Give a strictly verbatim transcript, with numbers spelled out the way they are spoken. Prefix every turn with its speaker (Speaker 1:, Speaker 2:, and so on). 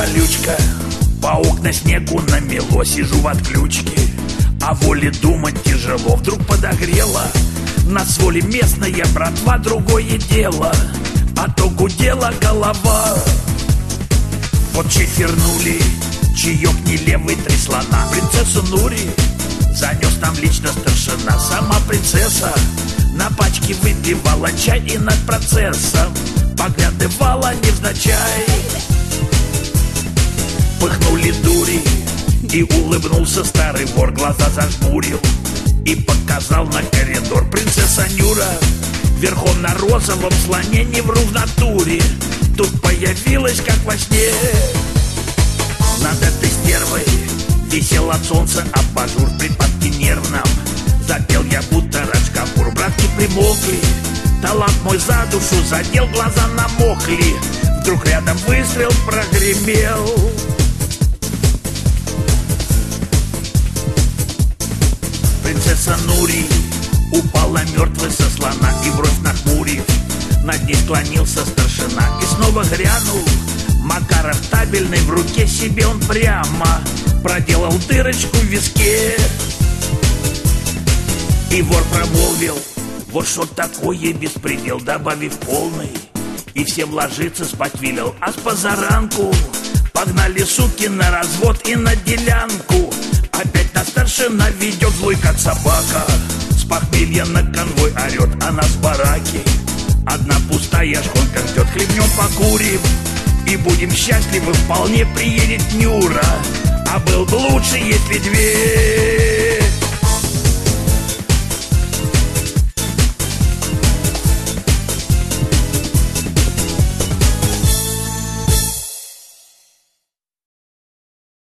Speaker 1: колючка, по окна снегу намело. Сижу в отключке, о воле думать тяжело. Вдруг подогрело на своли местная братва, другое дело, а то гудела голова. Вот чефернули, чаек не левый, три слона. Принцессу Нури занес нам лично старшина. Сама принцесса на пачке выпивала чай и над процессом поглядывала невзначай. Пыхнули дури, и улыбнулся старый вор. Глаза зажмурил и показал на коридор. Принцесса Нюра верхом на розовом слоне, не вру в натуре, тут появилась как во сне. Над этой стервой висел от солнца абажур. В припадке нервном запел я будто Раджкапур. Братки примолкли, талант мой за душу задел, глаза намокли. Вдруг рядом выстрел прогремел. Принцесса Нури упала мертвой со слона, и вровь нахмурив, над ней склонился старшина. И снова грянул Макаров табельный, в руке себе он прямо проделал дырочку в виске. И вор промолвил: вот что такое беспредел, добавив полный, и всем ложиться спать велел. А с позаранку погнали суки на развод и на делянку. Опять на старшина ведет злой, как собака. С похмелья на конвой орет, а нас в бараке одна пустая шконка ждет. Хлебнем, покурим и будем счастливы, вполне приедет Нюра. А был бы лучше, если дверь